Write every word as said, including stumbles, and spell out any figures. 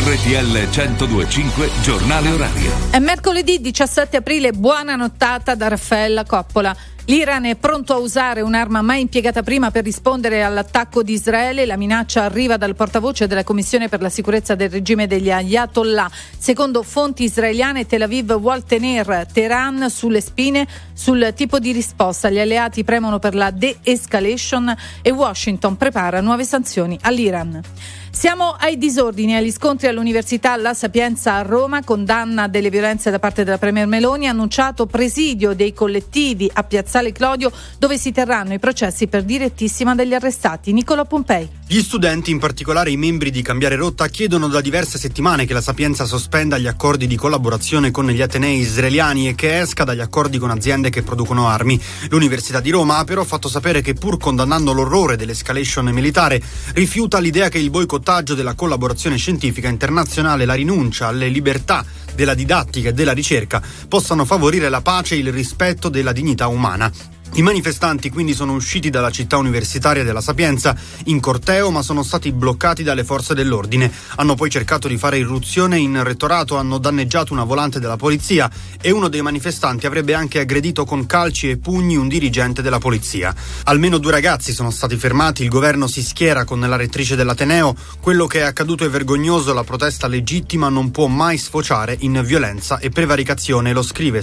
R T L centodue e cinque Giornale Orario. È mercoledì diciassette aprile, buona nottata da Raffaella Coppola. L'Iran è pronto a usare un'arma mai impiegata prima per rispondere all'attacco di Israele. La minaccia arriva dal portavoce della Commissione per la sicurezza del regime degli Ayatollah. Secondo fonti israeliane, Tel Aviv vuol tenere Teheran sulle spine sul tipo di risposta. Gli alleati premono per la de-escalation e Washington prepara nuove sanzioni all'Iran. Siamo ai disordini, agli scontri all'Università La Sapienza a Roma, condanna delle violenze da parte della Premier Meloni, annunciato presidio dei collettivi a Piazzale Clodio, dove si terranno i processi per direttissima degli arrestati. Nicola Pompei. Gli studenti, in particolare i membri di Cambiare Rotta, chiedono da diverse settimane che la Sapienza sospenda gli accordi di collaborazione con gli atenei israeliani e che esca dagli accordi con aziende che producono armi. L'Università di Roma ha però fatto sapere che, pur condannando l'orrore dell'escalation militare, rifiuta l'idea che il boicottaggio della collaborazione scientifica internazionale e la rinuncia alle libertà della didattica e della ricerca possano favorire la pace e il rispetto della dignità umana. I manifestanti quindi sono usciti dalla città universitaria della Sapienza in corteo, ma sono stati bloccati dalle forze dell'ordine. Hanno poi cercato di fare irruzione in rettorato, hanno danneggiato una volante della polizia e uno dei manifestanti avrebbe anche aggredito con calci e pugni un dirigente della polizia. Almeno due ragazzi sono stati fermati, il governo si schiera con la rettrice dell'Ateneo. Quello che è accaduto è vergognoso, la protesta legittima non può mai sfociare in violenza e prevaricazione, lo scrive